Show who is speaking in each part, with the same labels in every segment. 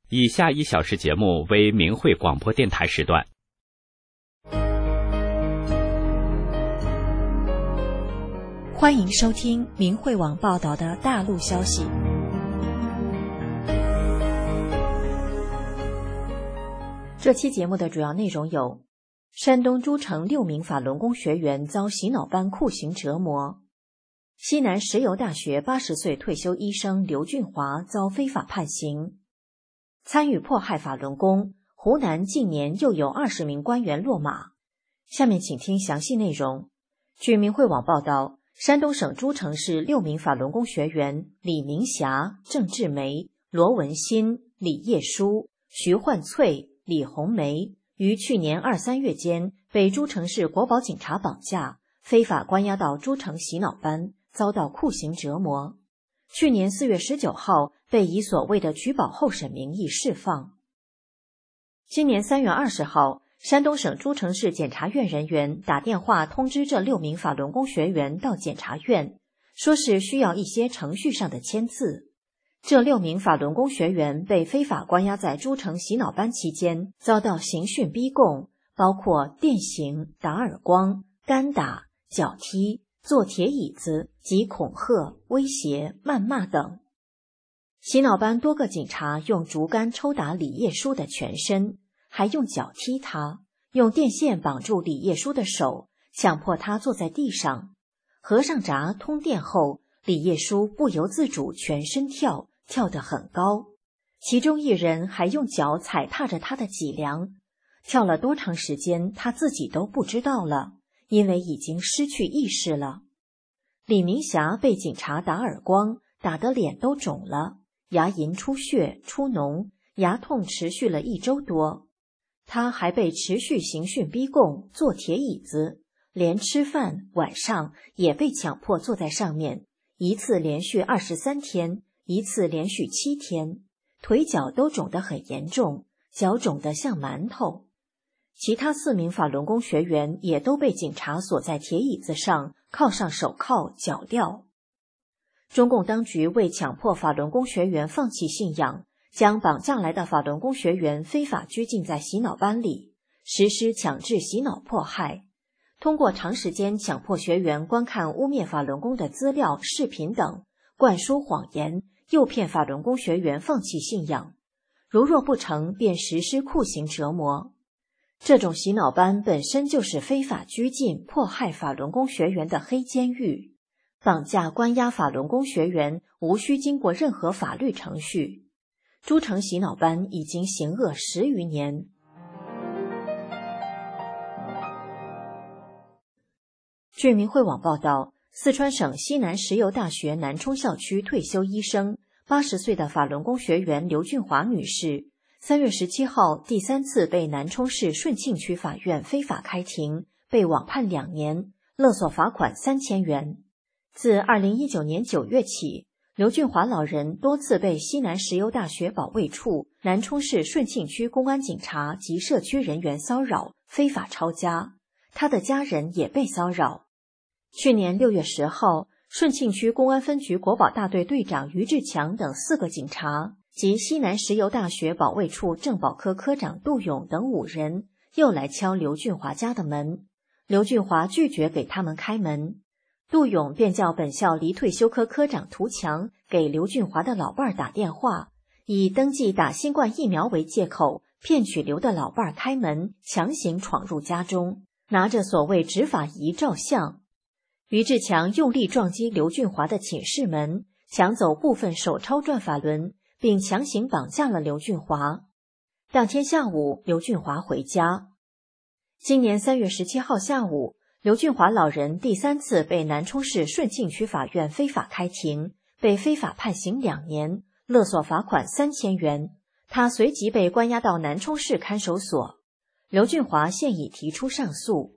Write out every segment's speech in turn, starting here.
Speaker 1: 以下1小时节目为明慧广播电台时段。
Speaker 2: 欢迎收听明慧网报道的大陆消息。这期节目的主要内容有：山东诸城6名法轮功学员遭洗脑班酷刑折磨；西南石油大学80岁退休医生刘俊华遭非法判刑；参与迫害法轮功，湖南近年又有20名官员落马。下面请听详细内容。据明慧网报道，山东省诸城市6名法轮功学员李明霞、郑志梅、罗文新、李叶书、徐焕翠、李红梅于去年2、3月间被诸城市国保警察绑架，非法关押到诸城洗脑班，遭到酷刑折磨。去年4月19号被以所谓的举保候审名义释放。今年3月20号，山东省诸城市检察院人员打电话通知这6名法轮功学员到检察院，说是需要一些程序上的签字。这6名法轮功学员被非法关押在诸城洗脑班期间，遭到刑讯逼供，包括电刑、打耳光、干打、脚踢、坐铁椅子及恐吓、威胁、谩骂等。洗脑班多个警察用竹竿抽打李叶书的全身，还用脚踢他，用电线绑住李叶书的手，强迫他坐在地上。合上闸通电后，李叶书不由自主全身跳，跳得很高。其中一人还用脚踩踏着他的脊梁，跳了多长时间他自己都不知道了，因为已经失去意识了。李明霞被警察打耳光，打得脸都肿了，牙龈出血出脓，牙痛持续了1周多。他还被持续刑讯逼供，坐铁椅子，连吃饭晚上也被强迫坐在上面，一次连续23天，一次连续7天，腿脚都肿得很严重，脚肿得像馒头。其他4名法轮功学员也都被警察锁在铁椅子上，铐上手铐脚镣。中共当局为强迫法轮功学员放弃信仰，将绑架来的法轮功学员非法拘禁在洗脑班里，实施强制洗脑迫害。通过长时间强迫学员观看污蔑法轮功的资料、视频等，灌输谎言，诱骗法轮功学员放弃信仰。如若不成，便实施酷刑折磨。这种洗脑班本身就是非法拘禁、迫害法轮功学员的黑监狱。绑架关押法轮功学员无需经过任何法律程序。诸城洗脑班已经行恶10余年。据明慧网报道，四川省西南石油大学南充校区退休医生80岁的法轮功学员刘俊华女士3月17号第3次被南充市顺庆区法院非法开庭，被网判2年，勒索罚款3000元。自2019年9月起，刘俊华老人多次被西南石油大学保卫处、南充市顺庆区公安警察及社区人员骚扰，非法抄家，他的家人也被骚扰。去年6月10号，顺庆区公安分局国保大队队长于志强等4个警察及西南石油大学保卫处政保科科长杜勇等5人又来敲刘俊华家的门，刘俊华拒绝给他们开门。杜勇便叫本校离退休科科长涂强给刘俊华的老伴儿打电话，以登记打新冠疫苗为借口，骗取刘的老伴儿开门，强行闯入家中，拿着所谓执法仪照相。于志强用力撞击刘俊华的寝室门，抢走部分手抄转法轮，并强行绑架了刘俊华。当天下午，刘俊华回家。今年3月17号下午，刘俊华老人第3次被南充市顺庆区法院非法开庭，被非法判刑2年，勒索罚款3000元。他随即被关押到南充市看守所。刘俊华现已提出上诉。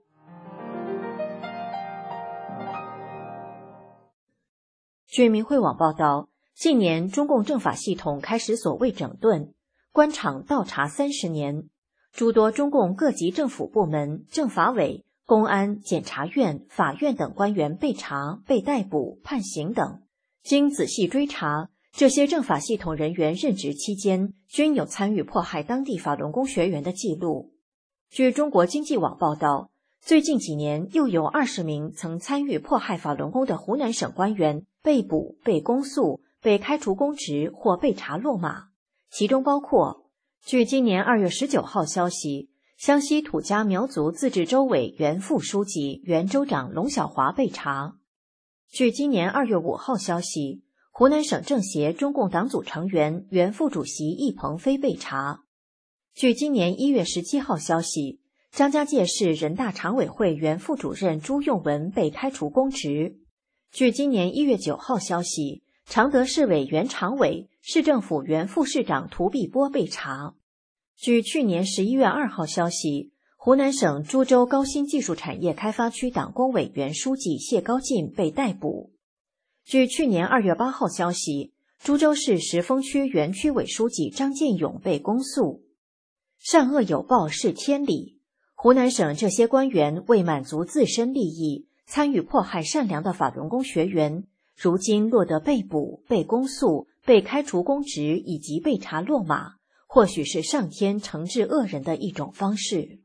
Speaker 2: 据明慧网报道，近年中共政法系统开始所谓整顿，官场倒查30年，诸多中共各级政府部门、政法委、公安、检察院、法院等官员被查、被逮捕、判刑等。经仔细追查， 这些政法系统人员任职期间均有参与迫害当地法轮功学员的记录。据中国经济网报道，最近几年又有20名曾参与迫害法轮功的湖南省官员被捕、被公诉、被开除公职或被查落马，其中包括据今年2月19号消息，湘西土家苗族自治州委原副书记、原州长龙小华被查。据今年2月5号消息，湖南省政协中共党组成员、原副主席易鹏飞被查。据今年1月17号消息，张家界市人大常委会原副主任朱用文被开除公职。据今年1月9号消息，常德市委原常委、市政府原副市长涂碧波被查。据去年11月2号消息，湖南省株洲高新技术产业开发区党工委原书记谢高进被逮捕。据去年2月8号消息，株洲市石峰区原区委书记张建勇被公诉。善恶有报是天理，湖南省这些官员为满足自身利益，参与迫害善良的法轮功学员，如今落得被捕、被公诉、被开除公职以及被查落马，或许是上天惩治恶人的一种方式。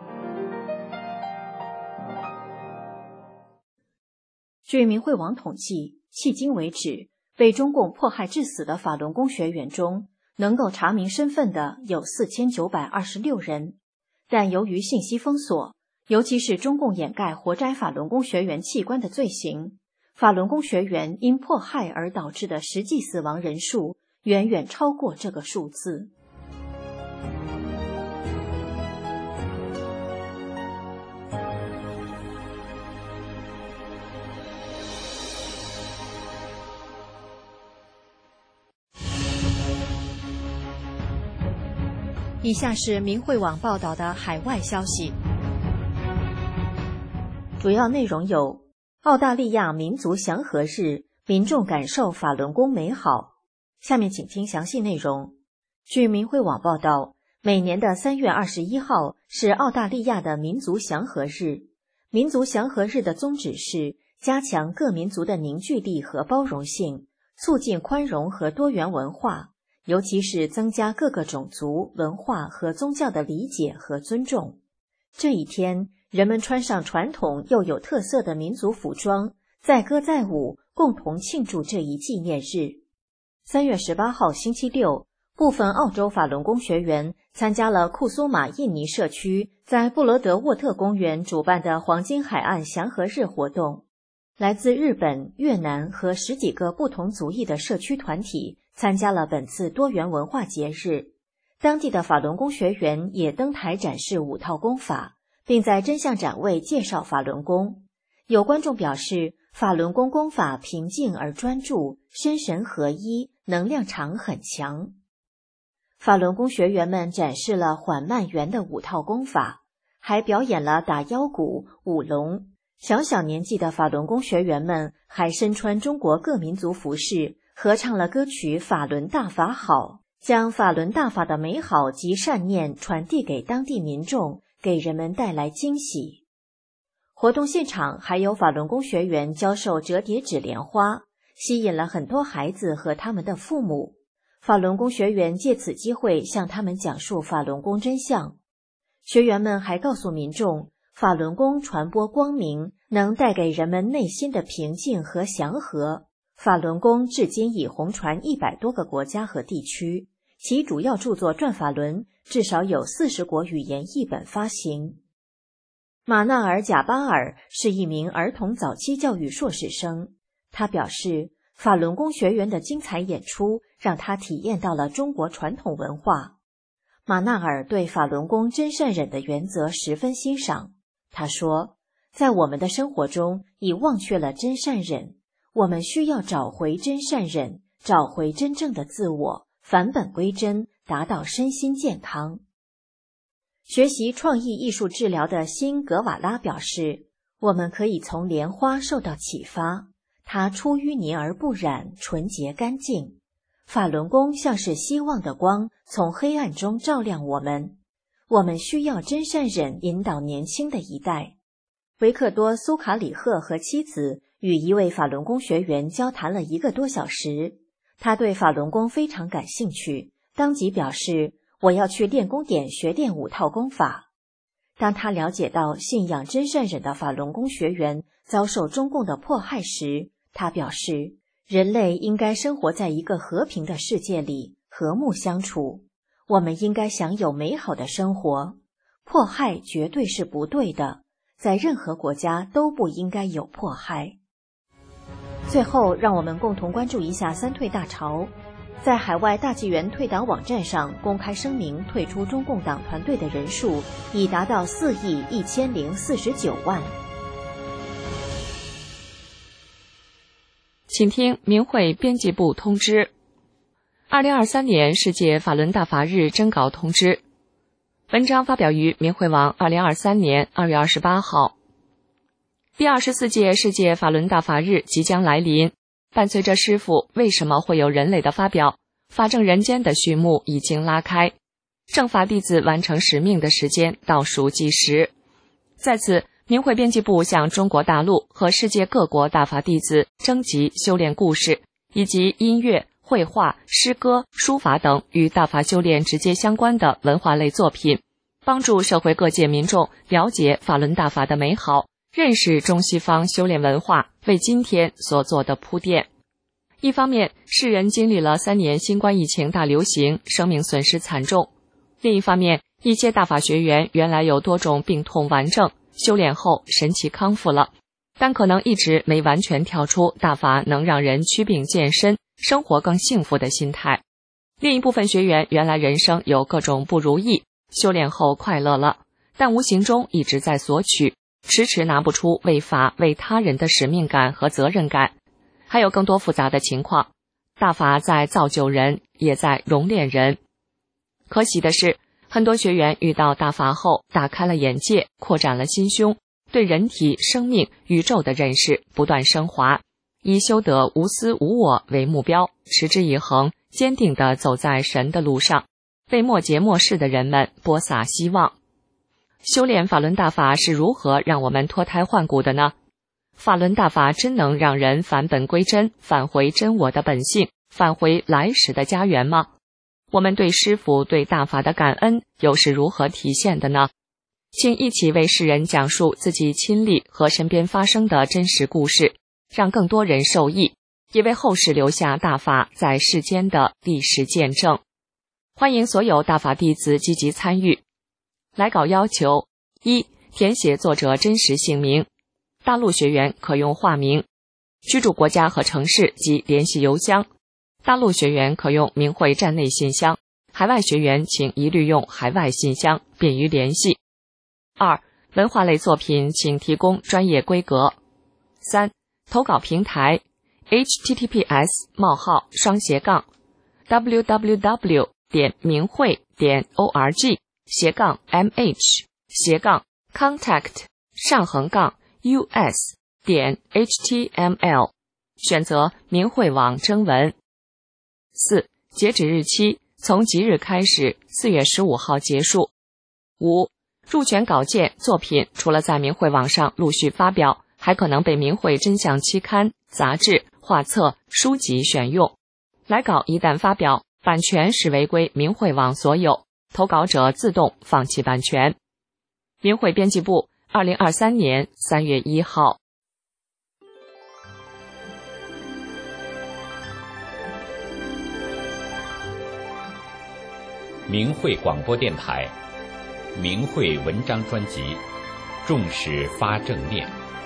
Speaker 2: 据明慧网统计，迄今为止，被中共迫害致死的法轮功学员中，能够查明身份的有4926人，但由于信息封锁，尤其是中共掩盖活摘法轮功学员器官的罪行，法轮功学员因迫害而导致的实际死亡人数远远超过这个数字。以下是明慧网报道的海外消息，主要内容有：澳大利亚民族祥和日，民众感受法轮功美好。下面请听详细内容。据明慧网报道，每年的3月21号是澳大利亚的民族祥和日。民族祥和日的宗旨是加强各民族的凝聚力和包容性，促进宽容和多元文化，尤其是增加各个种族、文化和宗教的理解和尊重。这一天，人们穿上传统又有特色的民族服装，载歌载舞，共同庆祝这一纪念日。3月18号星期六，部分澳洲法轮功学员参加了库苏马印尼社区在布罗德沃特公园主办的黄金海岸祥和日活动。来自日本、越南和10几个不同族裔的社区团体参加了本次多元文化节日。当地的法轮功学员也登台展示5套功法，并在真相展位介绍法轮功。有观众表示，法轮功功法平静而专注，身神合一，能量场很强。法轮功学员们展示了缓慢圆的5套功法，还表演了打腰鼓、舞龙。小年纪的法轮功学员们还身穿中国各民族服饰，合唱了歌曲《法轮大法好》，将法轮大法的美好及善念传递给当地民众，给人们带来惊喜。活动现场还有法轮功学员教授折叠纸莲花，吸引了很多孩子和他们的父母。法轮功学员借此机会向他们讲述法轮功真相。学员们还告诉民众，法轮功传播光明，能带给人们内心的平静和祥和。法轮功至今已红传100多个国家和地区，其主要著作《转法轮》至少有40国语言译本发行。马纳尔·贾巴尔是一名儿童早期教育硕士生，他表示，法轮功学员的精彩演出让他体验到了中国传统文化。马纳尔对法轮功真善忍的原则十分欣赏。他说，在我们的生活中已忘却了真善忍，我们需要找回真善忍，找回真正的自我，返本归真，达到身心健康。学习创意艺术治疗的辛格瓦拉表示，我们可以从莲花受到启发，它出淤泥而不染，纯洁干净。法轮功像是希望的光，从黑暗中照亮我们。我们需要真善忍引导年轻的一代。维克多·苏卡里赫和妻子与一位法轮功学员交谈了1个多小时， 他对法轮功非常感兴趣，当即表示我要去练功点学练5套功法。当他了解到信仰真善忍的法轮功学员遭受中共的迫害时，他表示人类应该生活在一个和平的世界里，和睦相处，我们应该享有美好的生活，迫害绝对是不对的，在任何国家都不应该有迫害。最后，让我们共同关注一下三退大潮。在海外大纪元退党网站上公开声明退出中共党团队的人数已达到4.1049亿。
Speaker 3: 请听明慧编辑部通知：2023年世界法轮大法日征稿通知。文章发表于明慧网2023年2月28号。第24届世界法轮大法日即将来临，伴随着师父为什么会有人类的发表，法正人间的序幕已经拉开，正法弟子完成使命的时间倒数计时。在此，明慧编辑部向中国大陆和世界各国大法弟子征集修炼故事，以及音乐、绘画、诗歌、书法等与大法修炼直接相关的文化类作品，帮助社会各界民众了解法轮大法的美好，认识中西方修炼文化为今天所做的铺垫。一方面，世人经历了3年新冠疫情大流行，生命损失惨重；另一方面，一些大法学员原来有多种病痛顽症，修炼后神奇康复了，但可能一直没完全跳出大法能让人祛病健身、生活更幸福的心态。另一部分学员原来人生有各种不如意，修炼后快乐了，但无形中一直在索取，迟迟拿不出为法为他人的使命感和责任感。还有更多复杂的情况，大法在造就人，也在熔炼人。可喜的是，很多学员遇到大法后打开了眼界，扩展了心胸，对人体、生命、宇宙的认识不断升华，以修得无私无我为目标，持之以恒，坚定地走在神的路上，为末节末世的人们播撒希望。修炼法轮大法是如何让我们脱胎换骨的呢？法轮大法真能让人返本归真，返回真我的本性，返回来时的家园吗？我们对师父、对大法的感恩又是如何体现的呢？请一起为世人讲述自己亲历和身边发生的真实故事，让更多人受益，也为后世留下大法在世间的历史见证。欢迎所有大法弟子积极参与。来稿要求： 1. 填写作者真实姓名，大陆学员可用化名，居住国家和城市及联系邮箱，大陆学员可用明慧站内信箱，海外学员请一律用海外信箱，便于联系。2. 文化类作品请提供专业规格。3. 投稿平台 https://www.明慧.org/contact-us.html 选择明慧网征文。4. 截止日期从即日开始，4月15号结束。5. 入选稿件作品除了在明慧网上陆续发表，还可能被明慧真相期刊、杂志、画册、书籍选用。来稿一旦发表，版权视为归明慧网所有，投稿者自动放弃版权。明慧编辑部2023年3月1号。
Speaker 1: 明慧广播电台，明慧文章专辑，重视发正念。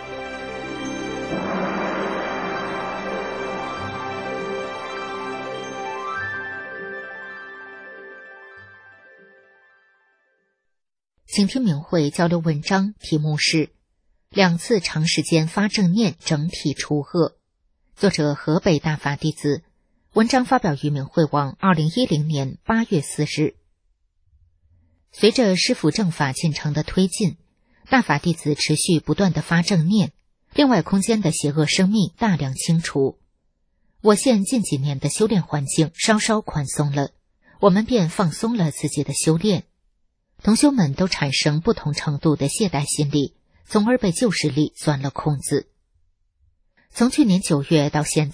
Speaker 4: 请听明慧交流文章，题目是2次长时间发正念整体除恶，作者河北大法弟子，文章发表于明慧网2010年8月4日。随着师父正法进程的推进，大法弟子持续不断的发正念，另外空间的邪恶生命大量清除。我县近几年的修炼环境稍稍宽松了，我们便放松了自己的修炼。同修们都产生不同程度的懈怠心理，从而被旧势力钻了空子。从去年9月到现在，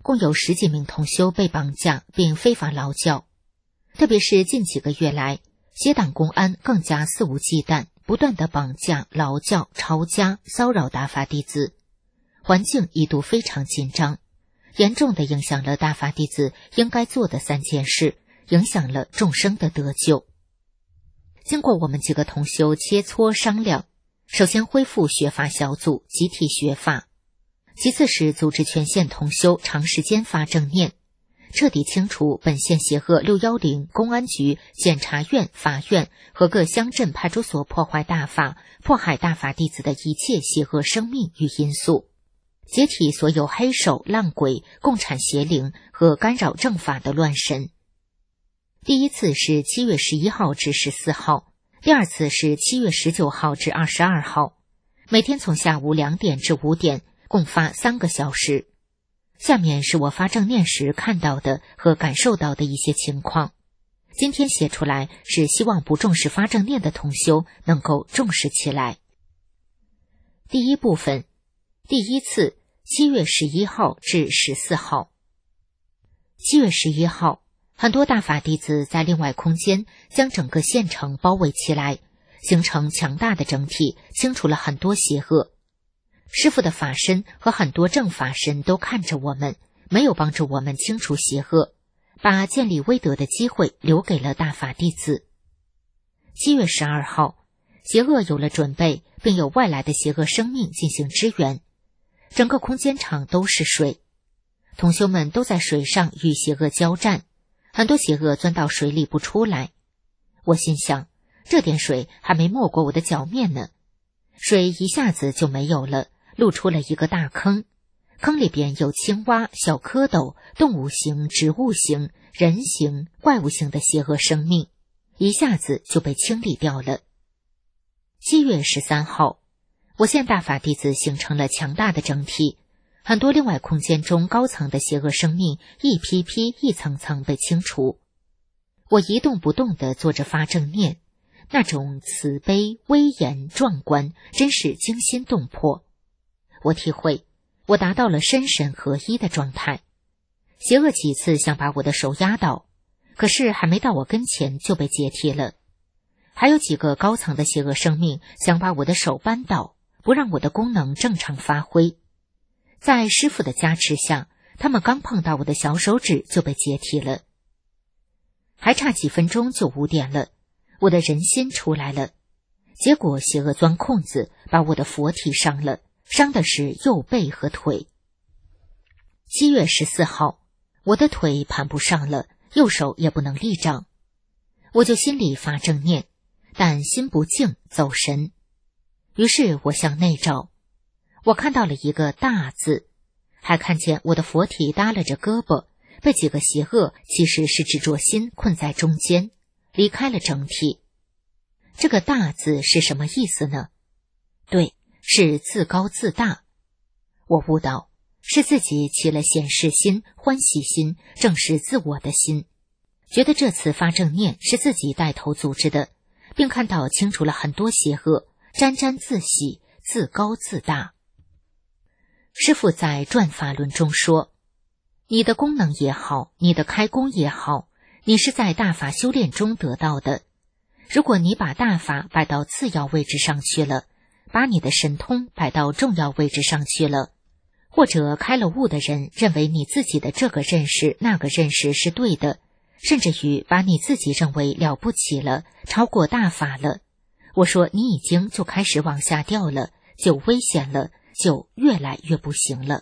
Speaker 4: 共有10几名同修被绑架并非法劳教。特别是近几个月来，协党公安更加肆无忌惮，不断地绑架、劳教、抄家、骚扰大法弟子，环境一度非常紧张，严重地影响了大法弟子应该做的3件事，影响了众生的得救。经过我们几个同修切磋商量，首先恢复学法小组集体学法，其次是组织全县同修长时间发正念，彻底清除本县协和610公安局、检察院、法院和各乡镇派出所破坏大法、迫害大法弟子的一切邪恶生命与因素，解体所有黑手、浪鬼、共产邪灵和干扰正法的乱神。第一次是7月11号至14号，第二次是7月19号至22号，每天从下午2点至5点，共发3个小时。下面是我发正念时看到的和感受到的一些情况，今天写出来是希望不重视发正念的同修能够重视起来。第一部分，第一次7月11号至14号。7月11号，很多大法弟子在另外空间将整个县城包围起来，形成强大的整体，清除了很多邪恶。师父的法身和很多正法身都看着我们，没有帮助我们清除邪恶，把建立威德的机会留给了大法弟子。7月12号，邪恶有了准备，并有外来的邪恶生命进行支援，整个空间场都是水，同修们都在水上与邪恶交战，很多邪恶钻到水里不出来。我心想，这点水还没没过我的脚面呢，水一下子就没有了，露出了一个大坑，坑里边有青蛙、小蝌蚪、动物型、植物型、人形、怪物型的邪恶生命，一下子就被清理掉了。7月13号，我县大法弟子形成了强大的整体，很多另外空间中高层的邪恶生命一批批、一层层被清除。我一动不动地做着发正念，那种慈悲、威严、壮观，真是惊心动魄。我体会，我达到了身神合一的状态。邪恶几次想把我的手压倒，可是还没到我跟前就被解体了。还有几个高层的邪恶生命想把我的手扳倒，不让我的功能正常发挥。在师父的加持下，他们刚碰到我的小手指就被解体了。还差几分钟就5点了，我的人心出来了，结果邪恶钻空子，把我的佛体伤了，伤的是右背和腿。7月14号，我的腿盘不上了，右手也不能立掌，我就心里发正念，但心不静，走神。于是我向内照，我看到了一个大字，还看见我的佛体耷拉着胳膊，被几个邪恶其实是执着心困在中间，离开了整体。这个大字是什么意思呢？对，是自高自大。我悟到，是自己起了显示心、欢喜心，正是自我的心，觉得这次发正念是自己带头组织的，并看到清除了很多邪恶，沾沾自喜，自高自大。师父在转法轮中说，你的功能也好，你的开功也好，你是在大法修炼中得到的。如果你把大法摆到次要位置上去了，把你的神通摆到重要位置上去了，或者开了悟的人认为你自己的这个认识那个认识是对的，甚至于把你自己认为了不起了，超过大法了，我说你已经就开始往下掉了，就危险了，就越来越不行了。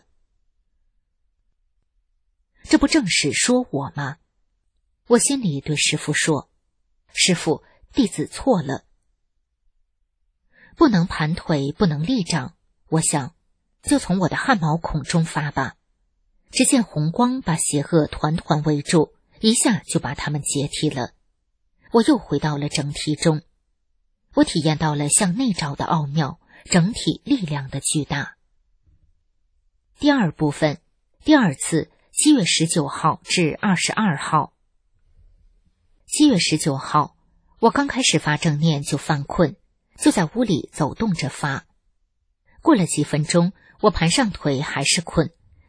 Speaker 4: 这不正是说我吗？我心里对师父说，师父，弟子错了。不能盘腿，不能立掌，我想就从我的汗毛孔中发吧。只见红光把邪恶团团围住，一下就把他们解体了。我又回到了整体中，我体验到了向内照的奥妙，整体力量的巨大。第二部分，第二次7月19号至22号。7月19号，我刚开始发正念就犯困，就在屋里走动着发。过了几分钟，我盘上腿还是困，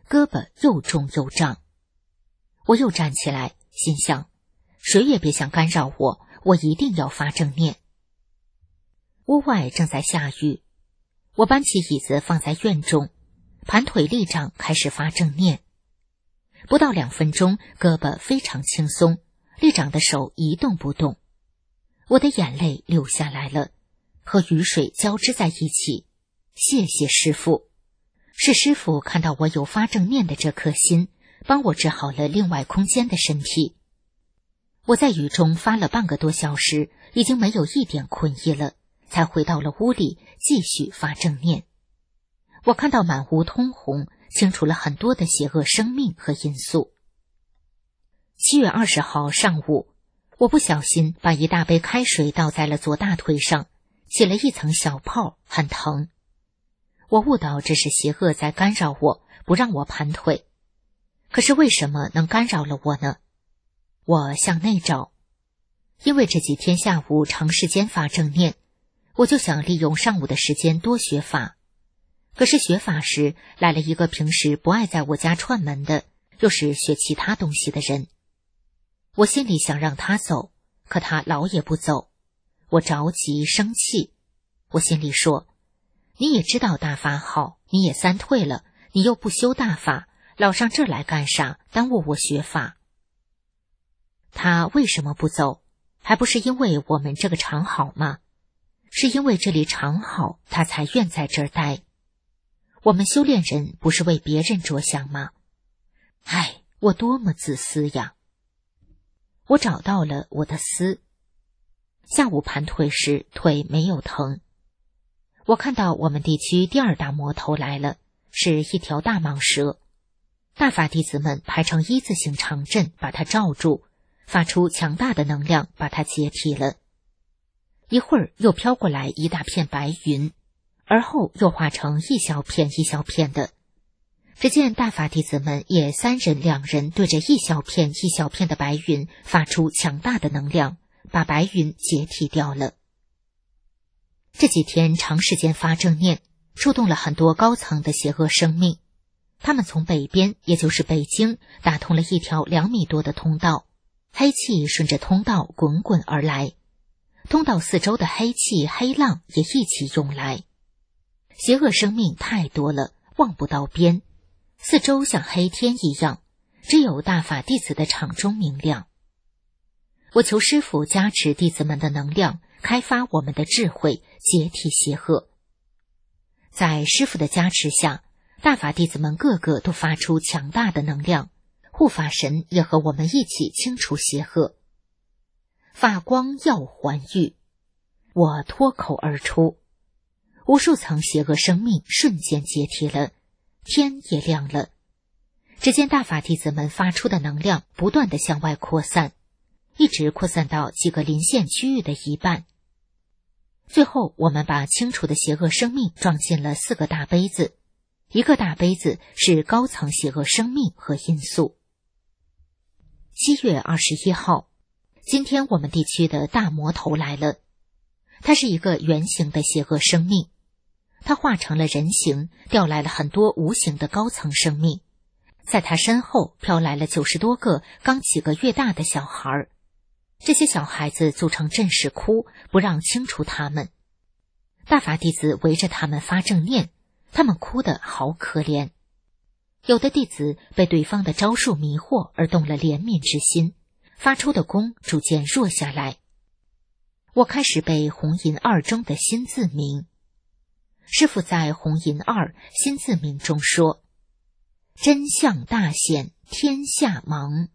Speaker 4: 胳膊又重又胀。我又站起来，心想，谁也别想干扰我，我一定要发正念。屋外正在下雨，我搬起椅子放在院中，盘腿立掌开始发正念。不到2分钟，胳膊非常轻松，立掌的手一动不动。我的眼泪流下来了，和雨水交织在一起。谢谢师父，是师父看到我有发正念的这颗心，帮我治好了另外空间的身体。我在雨中发了半个多小时，已经没有一点困意了，才回到了屋里继续发正念。我看到满屋通红，清除了很多的邪恶生命和因素。7月20号上午，我不小心把一大杯开水倒在了左大腿上，起了一层小泡，很疼。我悟到这是邪恶在干扰我，不让我盘腿。可是为什么能干扰了我呢？我向内找，因为这几天下午长时间发正念，我就想利用上午的时间多学法。可是学法时来了一个平时不爱在我家串门的，又是学其他东西的人。我心里想让他走，可他老也不走。我着急生气，我心里说，你也知道大法好，你也3退了，你又不修大法，老上这儿来干啥，耽误我学法。他为什么不走？还不是因为我们这个场好吗？是因为这里场好，他才愿在这儿待。我们修炼人不是为别人着想吗？唉，我多么自私呀！我找到了我的私。下午盘腿时，腿没有疼。我看到我们地区第2大魔头来了，是一条大蟒蛇。大法弟子们排成一字形长阵，把它罩住，发出强大的能量，把它解体了。一会儿又飘过来一大片白云，而后又化成一小片一小片的。只见大法弟子们也3人2人对着一小片一小片的白云发出强大的能量，把白云解体掉了。这几天长时间发正念，触动了很多高层的邪恶生命。他们从北边，也就是北京，打通了一条2米多的通道，黑气顺着通道滚滚而来，通道四周的黑气黑浪也一起涌来。邪恶生命太多了，望不到边，四周像黑天一样，只有大法弟子的场中明亮。我求师父加持弟子们的能量，开发我们的智慧，解体邪恶。在师父的加持下，大法弟子们个个都发出强大的能量，护法神也和我们一起清除邪恶。法光耀环玉，我脱口而出，无数层邪恶生命瞬间解体了，天也亮了。只见大法弟子们发出的能量不断地向外扩散，一直扩散到几个临县区域的一半。最后我们把清除的邪恶生命装进了4个大杯子，一个大杯子是高层邪恶生命和因素。7月21号，今天我们地区的大魔头来了。他是一个圆形的邪恶生命，他化成了人形，调来了很多无形的高层生命。在他身后飘来了90多个刚几个月大的小孩，这些小孩子组成阵势哭，不让清除他们。大法弟子围着他们发正念，他们哭得好可怜。有的弟子被对方的招数迷惑而动了怜悯之心，发出的功逐渐弱下来。我开始背红银二中的心字名。师父在红银二心字名中说：真相大显，天下茫。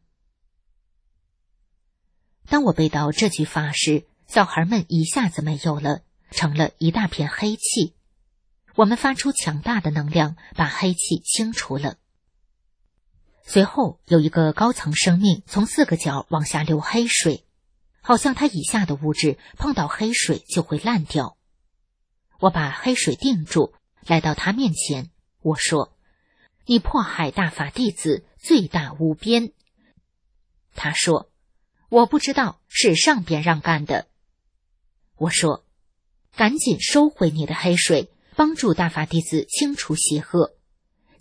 Speaker 4: 当我背到这句法时，小孩们一下子没有了，成了一大片黑气。我们发出强大的能量，把黑气清除了。随后有一个高层生命从4个角往下流黑水，好像它以下的物质碰到黑水就会烂掉。我把黑水定住，来到他面前，我说：你迫害大法弟子，罪大无边。他说：我不知道，是上边让干的。我说：赶紧收回你的黑水，帮助大法弟子清除邪恶。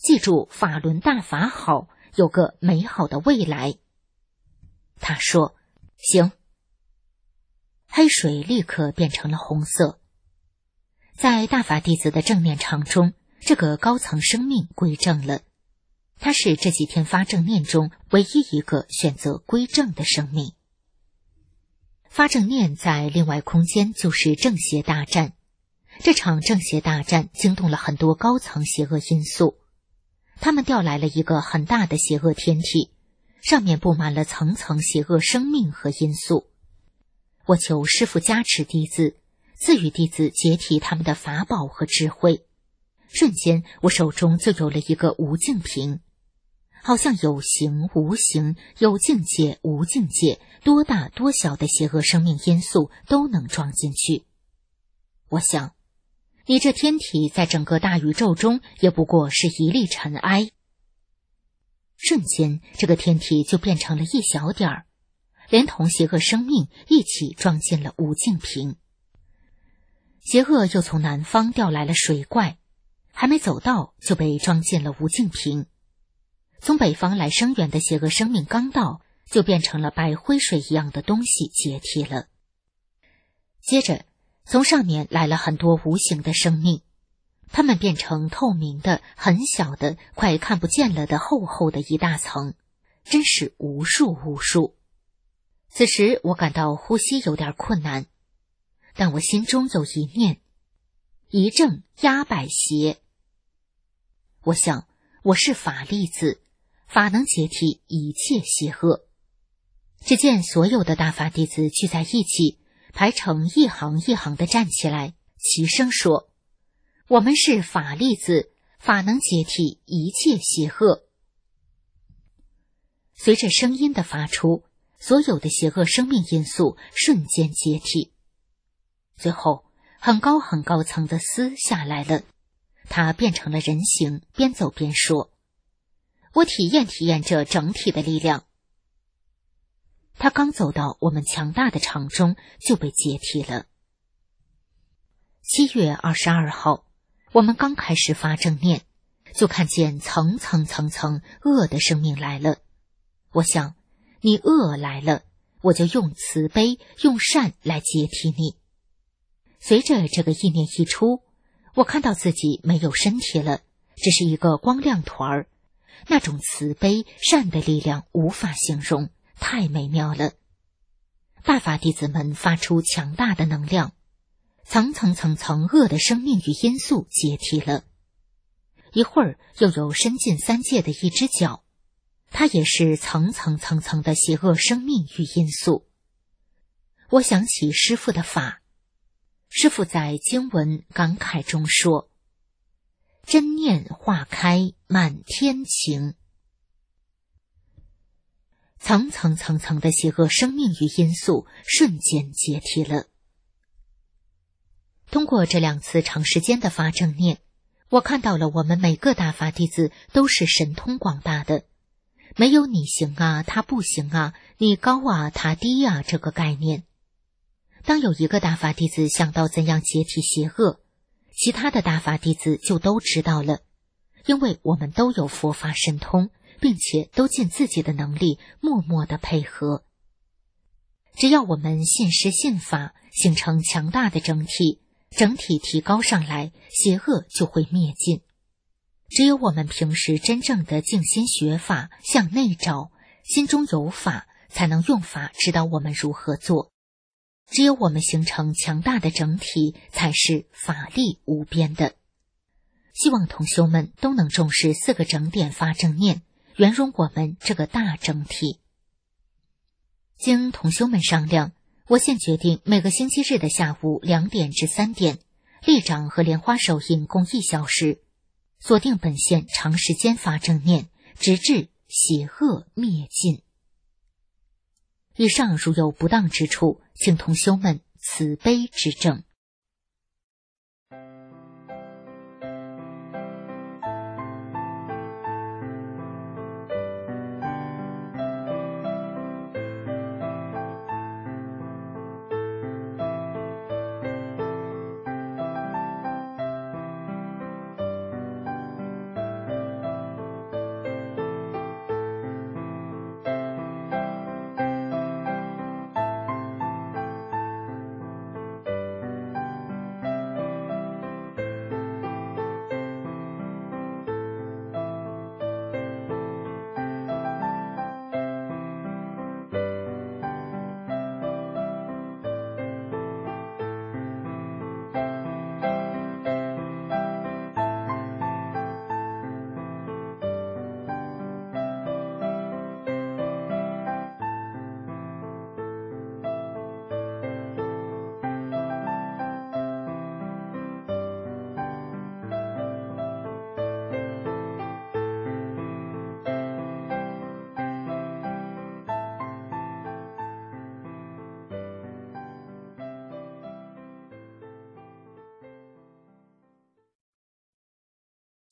Speaker 4: 记住法轮大法好，有个美好的未来。他说：行。黑水立刻变成了红色。在大法弟子的正念场中，这个高层生命归正了。他是这几天发正念中唯一一个选择归正的生命。发正念在另外空间就是正邪大战。这场正邪大战惊动了很多高层邪恶因素，他们调来了一个很大的邪恶天体，上面布满了层层邪恶生命和因素。我求师父加持弟子，赐予弟子解体他们的法宝和智慧。瞬间，我手中就有了一个无尽瓶，好像有形无形，有境界无境界，多大多小的邪恶生命因素都能装进去。我想，你这天体在整个大宇宙中也不过是一粒尘埃。瞬间，这个天体就变成了一小点儿，连同邪恶生命一起装进了无尽瓶。邪恶又从南方调来了水怪，还没走到就被装进了无尽瓶。从北方来声援的邪恶生命刚到，就变成了白灰水一样的东西解体了。接着，从上面来了很多无形的生命，它们变成透明的、很小的、快看不见了的厚厚的一大层，真是无数无数。此时我感到呼吸有点困难，但我心中有一念：一正压百邪。我想，我是法粒子，法能解体一切邪恶。只见所有的大法弟子聚在一起，排成一行一行地站起来，齐声说：我们是法粒子，法能解体一切邪恶。随着声音的发出，所有的邪恶生命因素瞬间解体。最后，很高很高层的丝下来了，它变成了人形，边走边说：我体验体验这整体的力量。他刚走到我们强大的场中，就被解体了。7月22号，我们刚开始发正念，就看见层层层层恶的生命来了。我想，你恶来了，我就用慈悲、用善来解体你。随着这个意念一出，我看到自己没有身体了，只是一个光亮团儿。那种慈悲、善的力量无法形容，太美妙了。大法弟子们发出强大的能量，层层层层恶的生命与因素解体了。一会儿又有伸进三界的一只脚，它也是层层层层的邪恶生命与因素。我想起师父的法，师父在经文感慨中说：真念化开满天晴。层层层层的邪恶生命与因素瞬间解体了。通过这2次长时间的发正念，我看到了我们每个大法弟子都是神通广大的，没有你行啊，他不行啊，你高啊，他低啊这个概念。当有一个大法弟子想到怎样解体邪恶，其他的大法弟子就都知道了，因为我们都有佛法神通，并且都尽自己的能力默默地配合。只要我们信师信法，形成强大的整体，整体提高上来，邪恶就会灭尽。只有我们平时真正的静心学法，向内找，心中有法，才能用法指导我们如何做。只有我们形成强大的整体，才是法力无边的。希望同修们都能重视4个整点发正念，圆融我们这个大整体。经同修们商量，我现决定每个星期日的下午2点至3点，列掌和莲花手印共1小时，锁定本线长时间发正念，直至邪恶灭尽。以上如有不当之处，请同修们慈悲指正。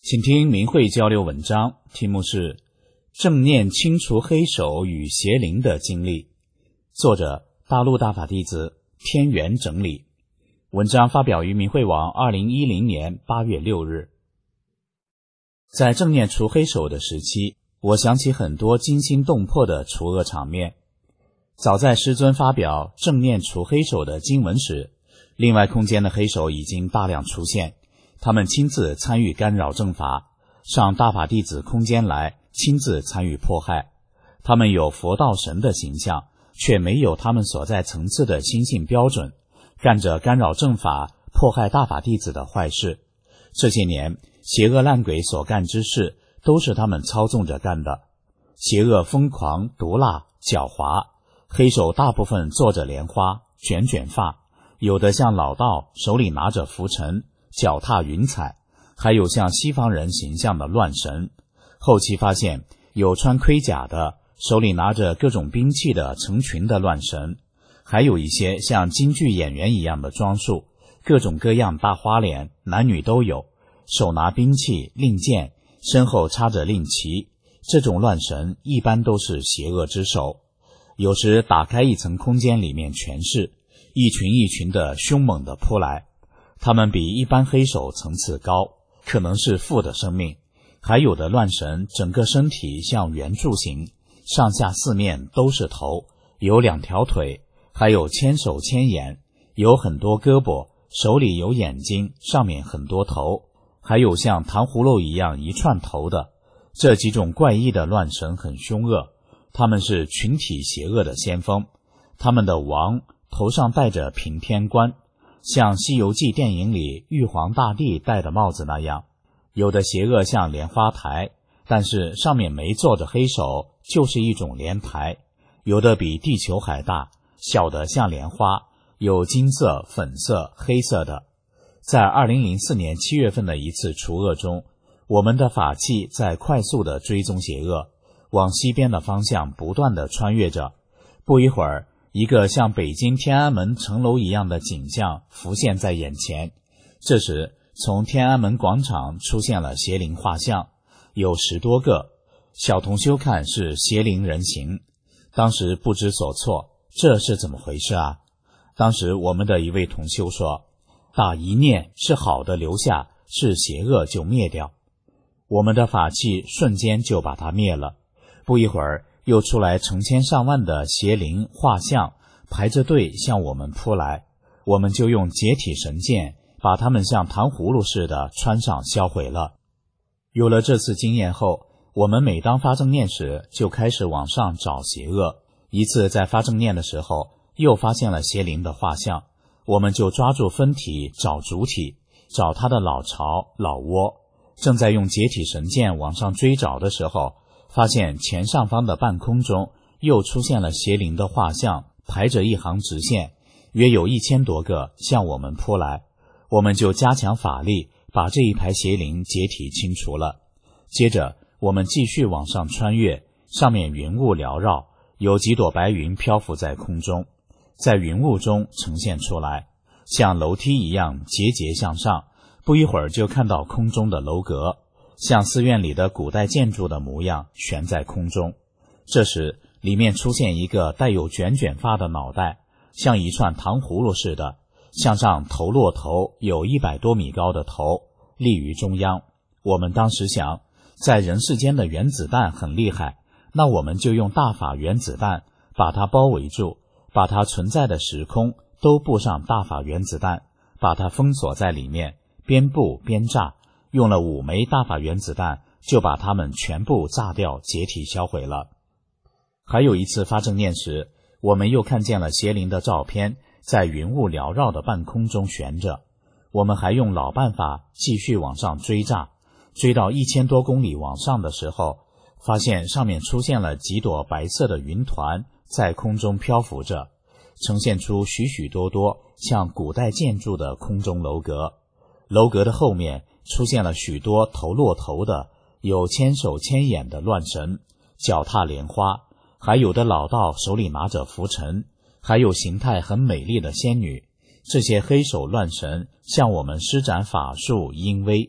Speaker 5: 请听明慧交流文章，题目是正念清除黑手与邪灵的经历，作者大陆大法弟子天元整理，文章发表于明慧网2010年8月6日。在正念除黑手的时期，我想起很多惊心动魄的除恶场面。早在师尊发表正念除黑手的经文时，另外空间的黑手已经大量出现，他们亲自参与干扰正法，上大法弟子空间来亲自参与迫害。他们有佛道神的形象，却没有他们所在层次的心性标准，干着干扰正法、迫害大法弟子的坏事。这些年邪恶烂鬼所干之事，都是他们操纵着干的。邪恶疯狂、毒辣、狡猾，黑手大部分坐着莲花，卷卷发，有的像老道，手里拿着拂尘，脚踏云彩，还有像西方人形象的乱神。后期发现有穿盔甲的，手里拿着各种兵器的成群的乱神，还有一些像京剧演员一样的装束，各种各样大花脸，男女都有，手拿兵器、令箭，身后插着令旗。这种乱神一般都是邪恶之手。有时打开一层空间，里面全是一群一群的凶猛的扑来，他们比一般黑手层次高，可能是负的生命。还有的乱神整个身体像圆柱形，上下四面都是头，有2条腿，还有千手千眼，有很多胳膊，手里有眼睛，上面很多头，还有像糖葫芦一样一串头的。这几种怪异的乱神很凶恶，他们是群体邪恶的先锋。他们的王头上戴着平天冠，像《西游记》电影里玉皇大帝戴的帽子那样。有的邪恶像莲花台，但是上面没坐着黑手，就是一种莲台。有的比地球还大，小的像莲花，有金色、粉色、黑色的。在2004年7月份的一次除恶中，我们的法器在快速地追踪邪恶，往西边的方向不断地穿越着。不一会儿，一个像北京天安门城楼一样的景象浮现在眼前。这时从天安门广场出现了邪灵画像，有10多个。小同修看是邪灵人形，当时不知所措，这是怎么回事啊？当时我们的一位同修说，打一念是好的留下，是邪恶就灭掉。我们的法器瞬间就把它灭了。不一会儿又出来成千上万的邪灵画像，排着队向我们扑来，我们就用解体神剑把它们像糖葫芦似的穿上销毁了。有了这次经验后，我们每当发正念时就开始往上找邪恶。一次在发正念的时候，又发现了邪灵的画像，我们就抓住分体找主体，找他的老巢、老窝。正在用解体神剑往上追找的时候，发现前上方的半空中又出现了邪灵的画像，排着一行直线，约有1000多个向我们扑来。我们就加强法力，把这一排邪灵解体清除了。接着我们继续往上穿越，上面云雾缭绕，有几朵白云漂浮在空中，在云雾中呈现出来，像楼梯一样节节向上。不一会儿就看到空中的楼阁，像寺院里的古代建筑的模样悬在空中。这时里面出现一个带有卷卷发的脑袋，像一串糖葫芦似的，向上头落头，有100多米高的头，立于中央。我们当时想，在人世间的原子弹很厉害，那我们就用大法原子弹把它包围住，把它存在的时空都布上大法原子弹，把它封锁在里面，边布边炸，用了5枚大法原子弹就把它们全部炸掉，解体销毁了。还有一次发正念时，我们又看见了邪灵的照片在云雾缭绕的半空中悬着。我们还用老办法继续往上追炸，追到1000多公里往上的时候，发现上面出现了几朵白色的云团在空中漂浮着，呈现出许许多多像古代建筑的空中楼阁。楼阁的后面出现了许多头落头的，有千手千眼的乱神，脚踏莲花，还有的老道手里拿着拂尘，还有形态很美丽的仙女。这些黑手乱神向我们施展法术阴威，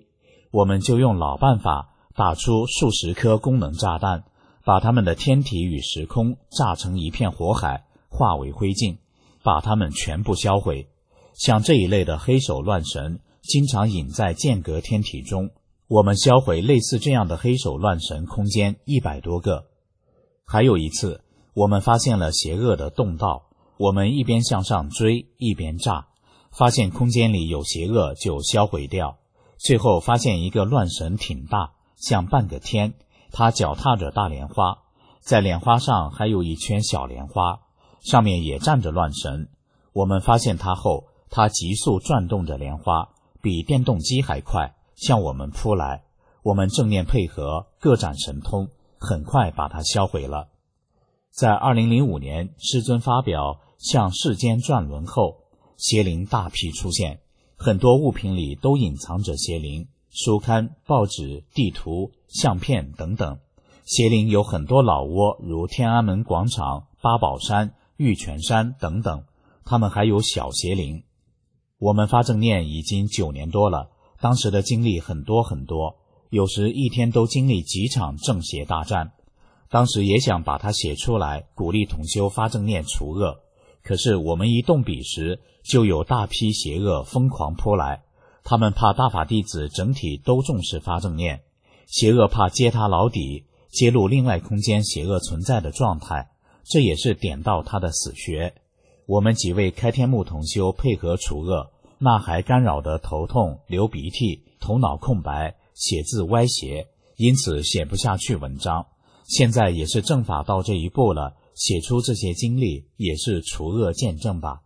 Speaker 5: 我们就用老办法打出数十颗功能炸弹，把他们的天体与时空炸成一片火海，化为灰烬，把他们全部销毁。像这一类的黑手乱神经常隐在间隔天体中，我们销毁类似这样的黑手乱神空间100多个。还有一次，我们发现了邪恶的洞道，我们一边向上追一边炸，发现空间里有邪恶就销毁掉。最后发现一个乱神挺大，像半个天，他脚踏着大莲花，在莲花上还有一圈小莲花，上面也站着乱神。我们发现他后，他急速转动着莲花，比电动机还快，向我们扑来。我们正面配合，各展神通，很快把它销毁了。在2005年，师尊发表向世间转轮后，邪灵大批出现，很多物品里都隐藏着邪灵，书刊、报纸、地图、相片等等。邪灵有很多老窝，如天安门广场、八宝山、玉泉山等等，他们还有小邪灵。我们发正念已经9年多了，当时的经历很多，有时一天都经历几场正邪大战。当时也想把它写出来，鼓励同修发正念除恶，可是我们一动笔时，就有大批邪恶疯狂扑来。他们怕大法弟子整体都重视发正念，邪恶怕揭他老底，揭露另外空间邪恶存在的状态，这也是点到他的死穴。我们几位开天目同修配合除恶，那还干扰得头痛、流鼻涕、头脑空白、写字歪斜，因此写不下去文章。现在也是正法到这一步了，写出这些经历也是除恶见证吧。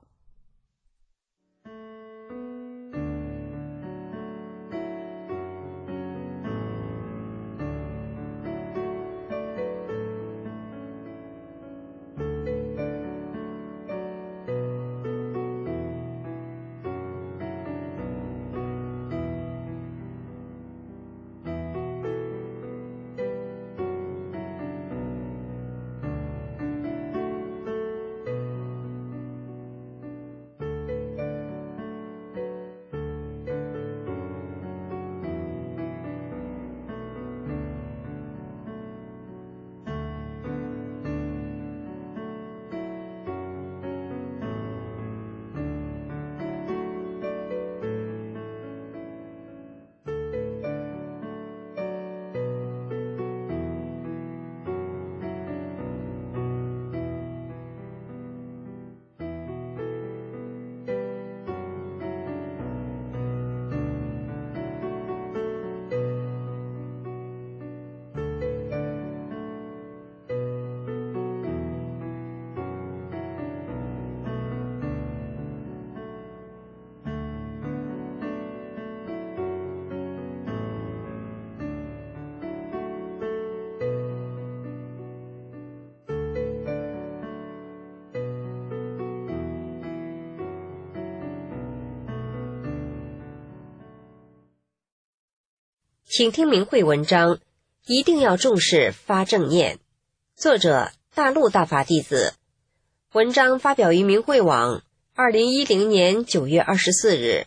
Speaker 6: 请听明慧文章，一定要重视发正念。作者大陆大法弟子。文章发表于明慧网2010年9月24日。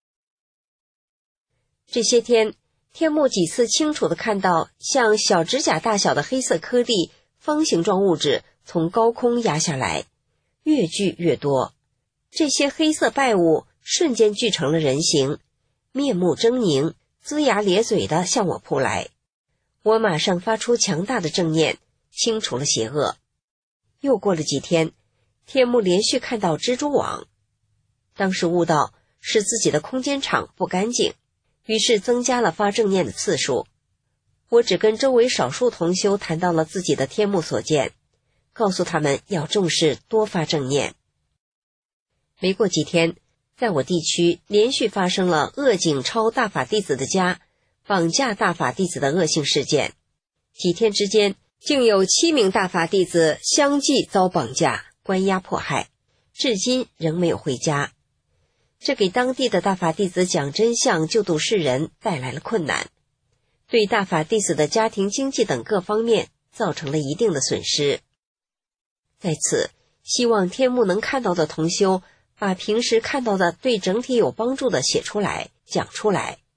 Speaker 6: 这些天，天目几次清楚地看到像小指甲大小的黑色颗粒、方形状物质从高空压下来，越聚越多。这些黑色败物瞬间聚成了人形，面目狰狞，龇牙咧嘴地向我扑来。我马上发出强大的正念，清除了邪恶。又过了几天，天目连续看到蜘蛛网，当时悟到是自己的空间场不干净，于是增加了发正念的次数。我只跟周围少数同修谈到了自己的天目所见，告诉他们要重视多发正念。没过几天，在我地区连续发生了恶警抄大法弟子的家，绑架大法弟子的恶性事件。几天之间，竟有7名大法弟子相继遭绑架、关押迫害，至今仍没有回家。这给当地的大法弟子讲真相、救度世人带来了困难，对大法弟子的家庭经济等各方面造成了一定的损失。在此，希望天目能看到的同修把平时看到的对整体有帮助的写出来、讲出来，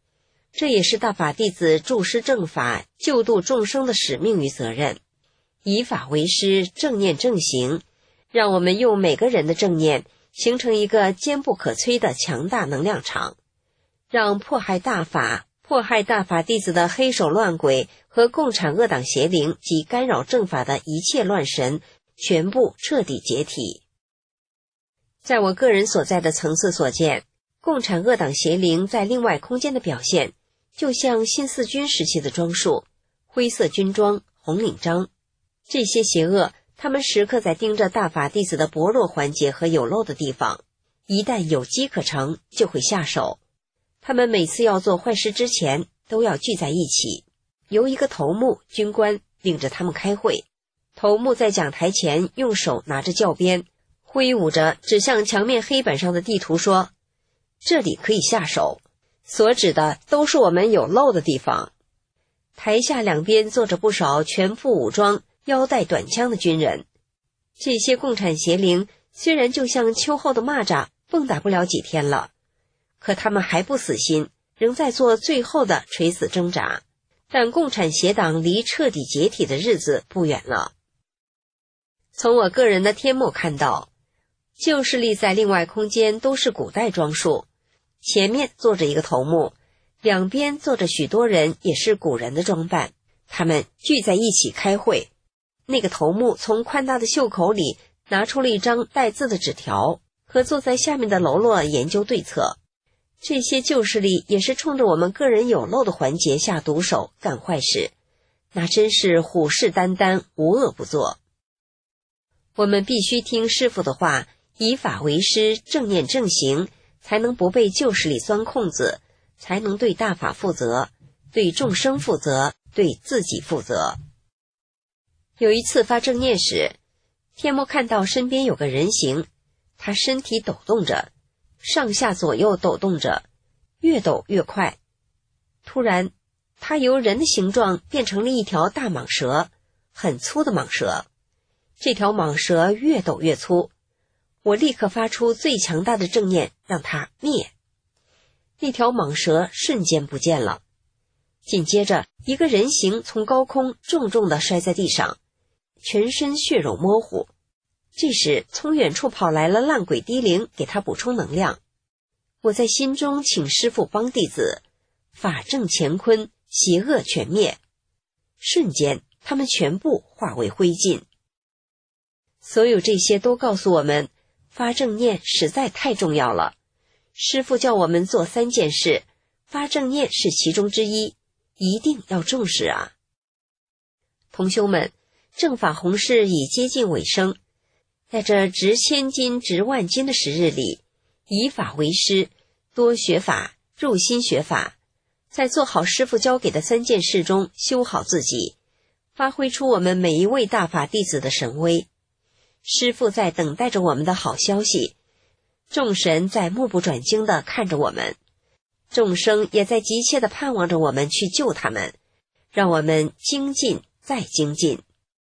Speaker 6: 这也是大法弟子注释正法、救度众生的使命与责任。以法为师，正念正行，让我们用每个人的正念形成一个坚不可摧的强大能量场，让迫害大法弟子的黑手乱鬼和共产恶党邪灵及干扰正法的一切乱神全部彻底解体。在我个人所在的层次所见，共产恶党邪灵在另外空间的表现，就像新四军时期的装束，灰色军装、红领章。这些邪恶，他们时刻在盯着大法弟子的薄弱环节和有漏的地方，一旦有机可乘，就会下手。他们每次要做坏事之前，都要聚在一起，由一个头目军官领着他们开会。头目在讲台前用手拿着教鞭，挥舞着指向墙面黑板上的地图说，这里可以下手，所指的都是我们有漏的地方。台下两边坐着不少全副武装、腰带短枪的军人。这些共产邪灵虽然就像秋后的蚂蚱，蹦跶不了几天了，可他们还不死心，仍在做最后的垂死挣扎。但共产邪党离彻底解体的日子不远了。从我个人的天目看到，旧势力在另外空间都是古代装束，前面坐着一个头目，两边坐着许多人也是古人的装扮，他们聚在一起开会。那个头目从宽大的袖口里拿出了一张带字的纸条，和坐在下面的喽啰研究对策。这些旧势力也是冲着我们个人有漏的环节下毒手干坏事，那真是虎视眈眈，无恶不作。我们必须听师父的话，以法为师，正念正行，才能不被旧势力钻空子，才能对大法负责，对众生负责，对自己负责。有一次发正念时，天目看到身边有个人形，他身体抖动着，上下左右抖动着，越抖越快。突然，他由人的形状变成了一条大蟒蛇，很粗的蟒蛇。这条蟒蛇越抖越粗，我立刻发出最强大的正念，让它灭。那条蟒蛇瞬间不见了。紧接着，一个人形从高空重重地摔在地上，全身血肉模糊。这时，从远处跑来了烂鬼低灵，给他补充能量。我在心中请师父帮弟子，法正乾坤，邪恶全灭。瞬间，他们全部化为灰烬。所有这些都告诉我们，发正念实在太重要了。师父叫我们做3件事，发正念是其中之一，一定要重视啊！同修们，正法弘誓已接近尾声，在这值千金、值万金的时日里，以法为师，多学法，入心学法，在做好师父教给的3件事中修好自己，发挥出我们每一位大法弟子的神威。师父在等待着我们的好消息，众神在目不转睛地看着我们，众生也在急切地盼望着我们去救他们，让我们精进再精进。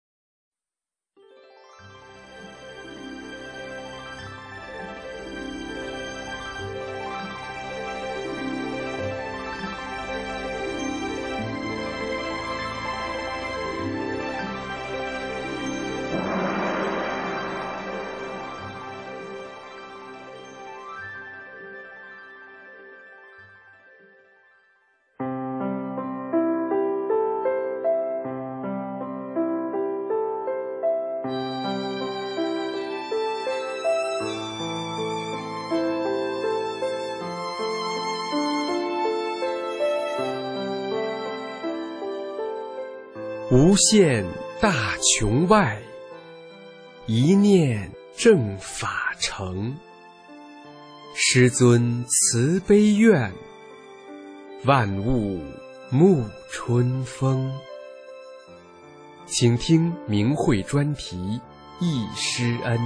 Speaker 7: 无限大穹外，一念正法成。师尊慈悲愿，万物沐春风。请听明慧专题忆师恩。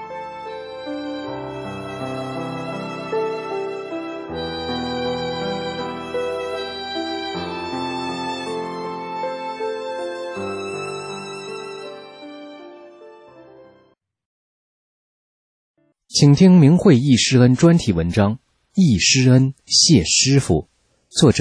Speaker 8: 请听明慧忆师恩专题文章《忆师恩谢师父》，作者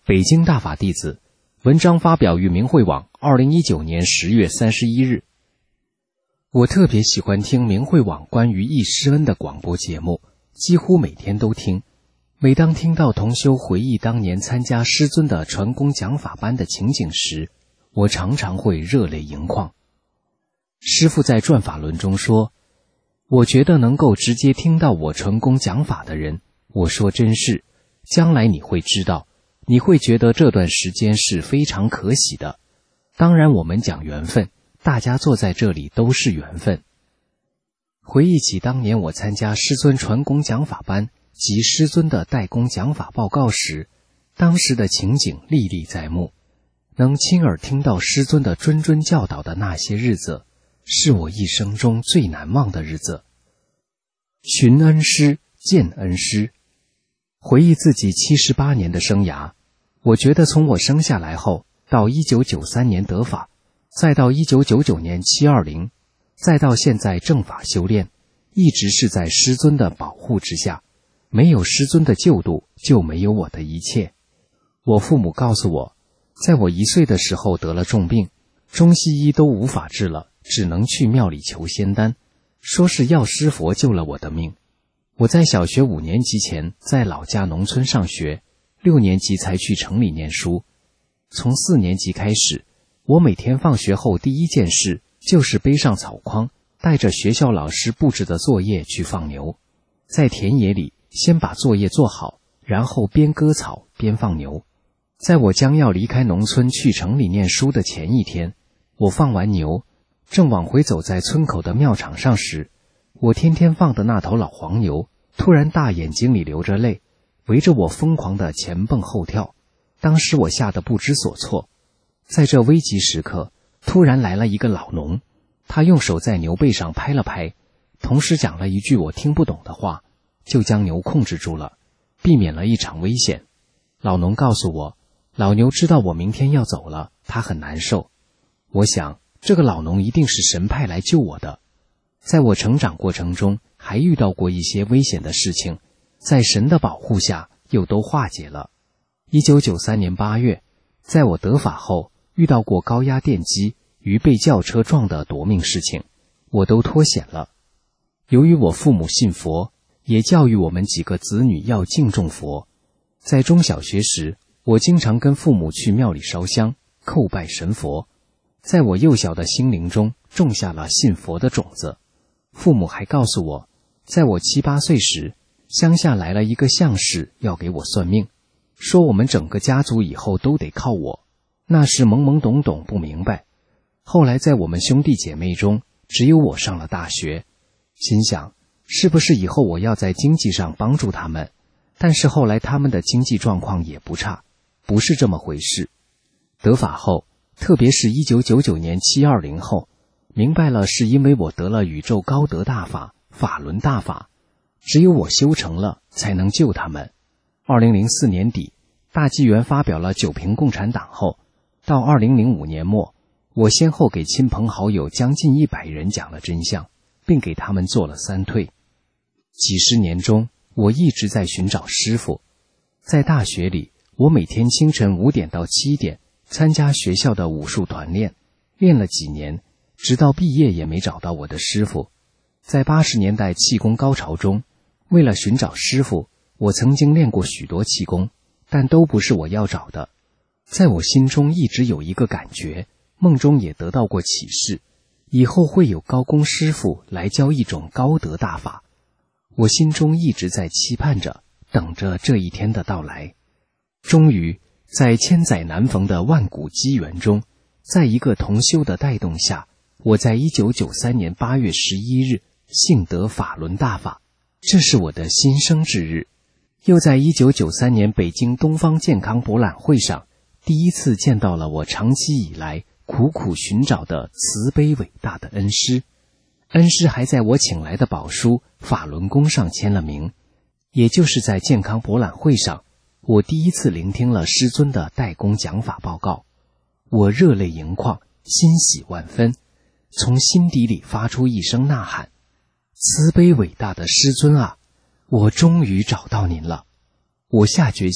Speaker 7: 北京大法弟子，文章发表于明慧网2019年10月31日。我特别喜欢听明慧网关于忆师恩的广播节目，几乎每天都听。每当听到同修回忆当年参加师尊的传功讲法班的情景时，我常常会热泪盈眶。师父在转法轮中说，我觉得能够直接听到我传功讲法的人，我说真是，将来你会知道，你会觉得这段时间是非常可喜的。当然我们讲缘分，大家坐在这里都是缘分。回忆起当年我参加师尊传功讲法班及师尊的代功讲法报告时，当时的情景历历在目。能亲耳听到师尊的谆谆教导的那些日子，是我一生中最难忘的日子。寻恩师，见恩师。回忆自己78年的生涯，我觉得从我生下来后到1993年得法，再到1999年720，再到现在正法修炼，一直是在师尊的保护之下。没有师尊的救度，就没有我的一切。我父母告诉我，在我1岁的时候得了重病，中西医都无法治了，只能去庙里求仙丹，说是药师佛救了我的命。我在小学5年级前在老家农村上学，6年级才去城里念书。从4年级开始，我每天放学后第一件事就是背上草筐，带着学校老师布置的作业去放牛。在田野里先把作业做好，然后边割草边放牛。在我将要离开农村去城里念书的前一天，我放完牛，正往回走在村口的庙场上时，我天天放的那头老黄牛突然大眼睛里流着泪，围着我疯狂的前蹦后跳。当时我吓得不知所措。在这危急时刻，突然来了一个老农，他用手在牛背上拍了拍，同时讲了一句我听不懂的话，就将牛控制住了，避免了一场危险。老农告诉我，老牛知道我明天要走了，他很难受。我想，这个老农一定是神派来救我的。在我成长过程中，还遇到过一些危险的事情，在神的保护下，又都化解了。1993年8月，在我得法后，遇到过高压电机与被轿车撞的夺命事情，我都脱险了。由于我父母信佛，也教育我们几个子女要敬重佛。在中小学时，我经常跟父母去庙里烧香，叩拜神佛，在我幼小的心灵中种下了信佛的种子。父母还告诉我，在我7、8岁时，乡下来了一个相士要给我算命，说我们整个家族以后都得靠我。那时懵懵懂懂不明白。后来在我们兄弟姐妹中，只有我上了大学，心想是不是以后我要在经济上帮助他们，但是后来他们的经济状况也不差，不是这么回事。得法后，特别是1999年720后，明白了是因为我得了宇宙高德大法、法轮大法，只有我修成了才能救他们。2004年底，大纪元发表了9评共产党后，到2005年末，我先后给亲朋好友将近100人讲了真相，并给他们做了3退。几十年中，我一直在寻找师父。在大学里，我每天清晨5点到7点参加学校的武术团练，练了几年，直到毕业也没找到我的师父。在80年代气功高潮中，为了寻找师父，我曾经练过许多气功，但都不是我要找的。在我心中一直有一个感觉，梦中也得到过启示，以后会有高功师父来教一种高德大法。我心中一直在期盼着，等着这一天的到来。终于，在千载难逢的万古机缘中，在一个同修的带动下，我在1993年8月11日幸得法轮大法，这是我的新生之日。又在1993年北京东方健康博览会上，第一次见到了我长期以来苦苦寻找的慈悲伟大的恩师。恩师还在我请来的宝书《法轮功》上签了名。也就是在健康博览会上，我第一次聆听了师尊的代功讲法报告，我热泪盈眶，欣喜万分，从心底里发出一声呐喊：慈悲伟大的师尊啊，我终于找到您了！我下决心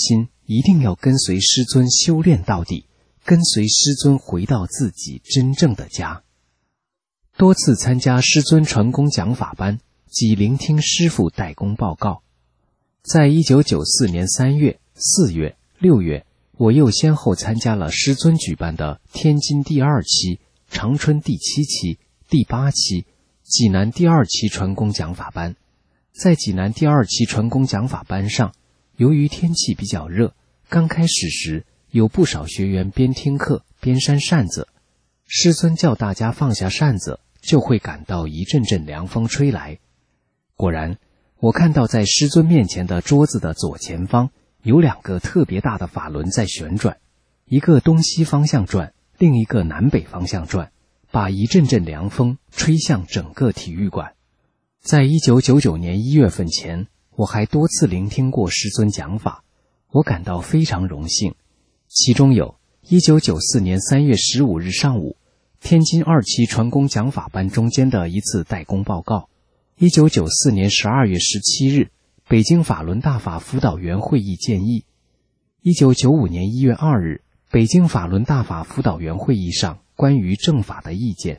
Speaker 7: 一定要跟随师尊修炼到底，跟随师尊回到自己真正的家。多次参加师尊传功讲法班及聆听师父代功报告。在1994年3月、4月、6月，我又先后参加了师尊举办的天津第2期、长春第7期、第8期、济南第2期传功讲法班。在济南第2期传功讲法班上，由于天气比较热，刚开始时有不少学员边听课边扇扇子，师尊叫大家放下扇子，就会感到一阵阵凉风吹来。果然，我看到在师尊面前的桌子的左前方有2个特别大的法轮在旋转，一个东西方向转，另一个南北方向转，把一阵阵凉风吹向整个体育馆。在1999年1月份前，我还多次聆听过师尊讲法，我感到非常荣幸。其中有1994年3月15日上午，天津2期传功讲法班中间的一次代功报告；1994年12月17日，北京法轮大法辅导员会议建议；1995年1月2日，北京法轮大法辅导员会议上关于正法的意见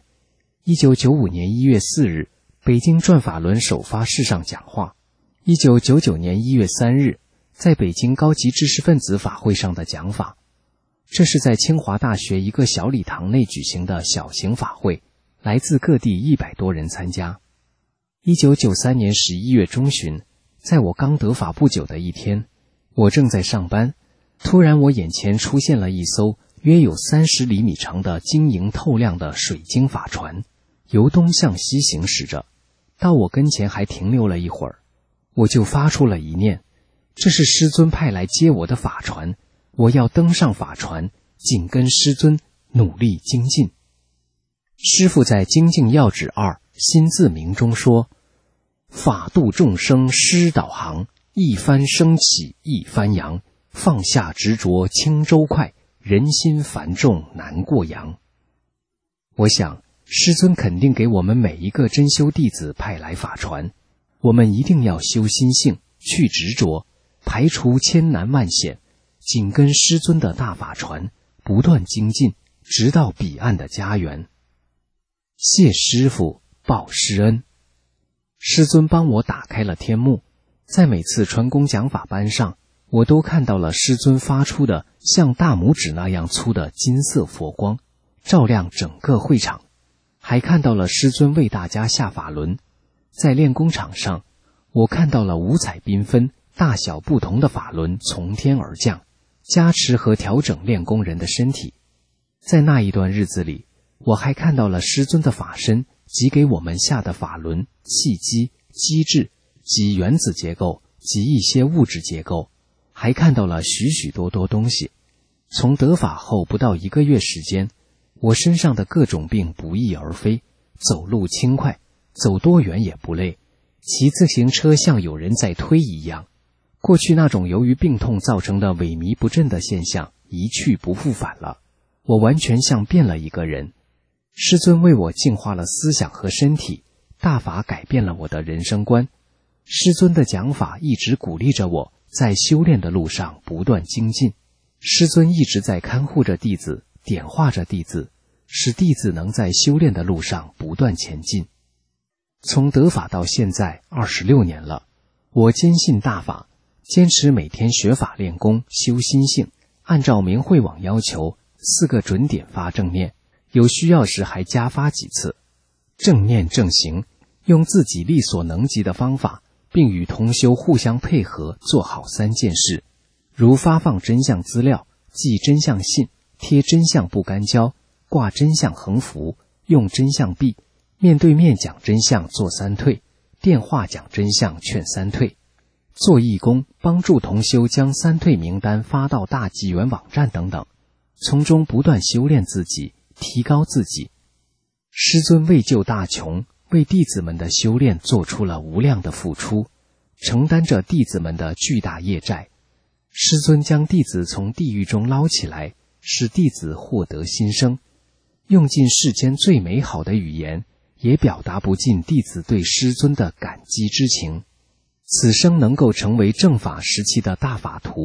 Speaker 7: ；1995年1月4日，北京转法轮首发式上讲话；1999年1月3日，在北京高级知识分子法会上的讲法。这是在清华大学一个小礼堂内举行的小型法会，来自各地100多人参加。1993年11月中旬，在我刚得法不久的一天，我正在上班，突然我眼前出现了一艘约有30厘米长的晶莹透亮的水晶法船，由东向西行驶着，到我跟前还停留了一会儿。我就发出了一念，这是师尊派来接我的法船，我要登上法船，紧跟师尊，努力精进。师父在《精进要旨2心自明》中说，法度众生师导航，一帆升起一帆扬，放下执着轻舟快，人心繁重难过洋。我想师尊肯定给我们每一个真修弟子派来法船，我们一定要修心性，去执着，排除千难万险，紧跟师尊的大法船，不断精进，直到彼岸的家园。谢师父，报师恩。师尊帮我打开了天幕，在每次传功讲法班上，我都看到了师尊发出的像大拇指那样粗的金色佛光，照亮整个会场，还看到了师尊为大家下法轮。在练功场上，我看到了五彩缤纷、大小不同的法轮从天而降，加持和调整练功人的身体。在那一段日子里，我还看到了师尊的法身及给我们下的法轮、气机、机制及原子结构及一些物质结构，还看到了许许多多东西。从得法后不到1个月时间，我身上的各种病不翼而飞，走路轻快，走多远也不累，骑自行车像有人在推一样。过去那种由于病痛造成的萎靡不振的现象一去不复返了，我完全像变了一个人。师尊为我净化了思想和身体，大法改变了我的人生观。师尊的讲法一直鼓励着我在修炼的路上不断精进，师尊一直在看护着弟子，点化着弟子，使弟子能在修炼的路上不断前进。从得法到现在26年了，我坚信大法，坚持每天学法练功修心性，按照明慧网要求4个准点发正念，有需要时还加发几次。正念正行，用自己力所能及的方法，并与同修互相配合，做好3件事，如发放真相资料、寄真相信、贴真相不干胶、挂真相横幅、用真相币、面对面讲真相做3退、电话讲真相劝3退。做义工，帮助同修将3退名单发到大纪元网站等等，从中不断修炼自己，提高自己。师尊为救大穷，为弟子们的修炼做出了无量的付出，承担着弟子们的巨大业债。师尊将弟子从地狱中捞起来，使弟子获得新生，用尽世间最美好的语言，也表达不尽弟子对师尊的感激之情。此生能够成为正法时期的大法徒，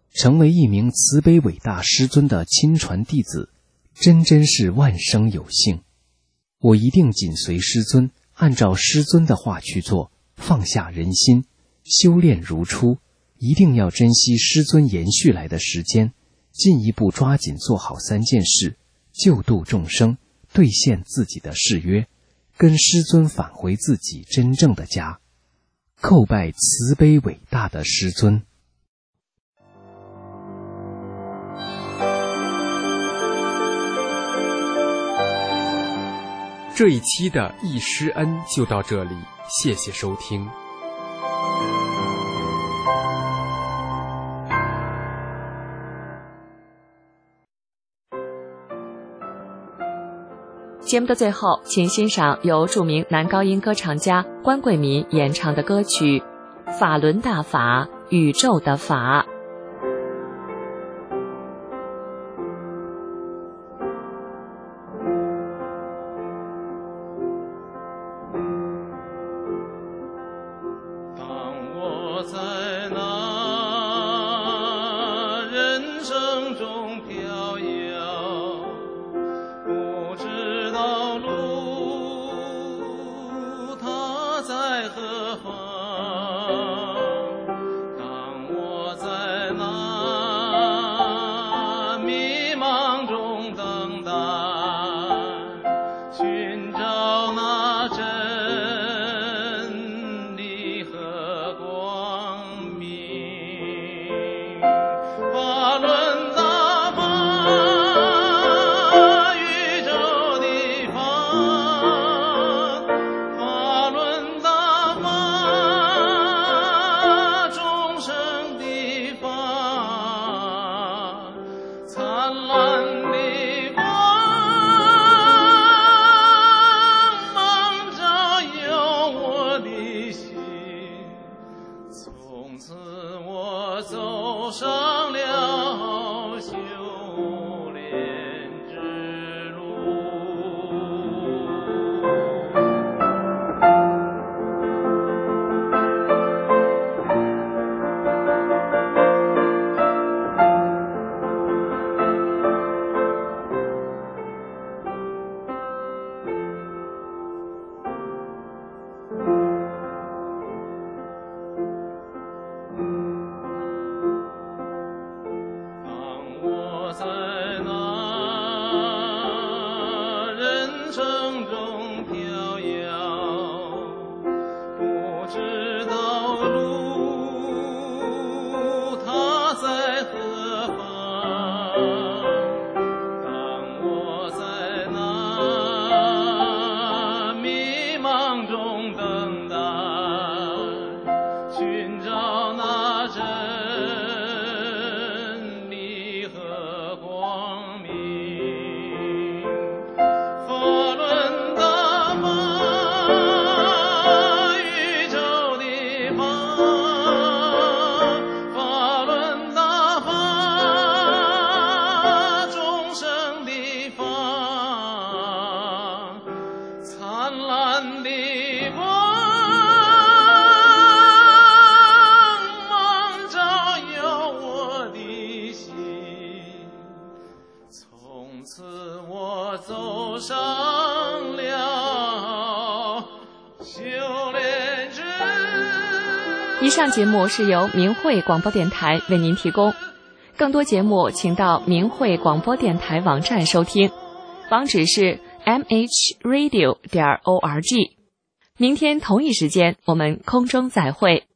Speaker 7: 成为一名慈悲伟大师尊的亲传弟子，真是万生有幸。我一定紧随师尊，按照师尊的话去做，放下人心，修炼如初，一定要珍惜师尊延续来的时间，进一步抓紧做好3件事，救度众生，兑现自己的誓约，跟师尊返回自己真正的家。叩拜慈悲伟大的师尊。这一期的忆师恩就到这里，谢谢收听。
Speaker 3: 节目的最后，请欣赏由著名男高音歌唱家关贵民演唱的歌曲《法轮大法，宇宙的法》。以上节目是由明慧广播电台为您提供，更多节目请到明慧广播电台网站收听，网址是 mhradio.org。明天同一时间我们空中再会。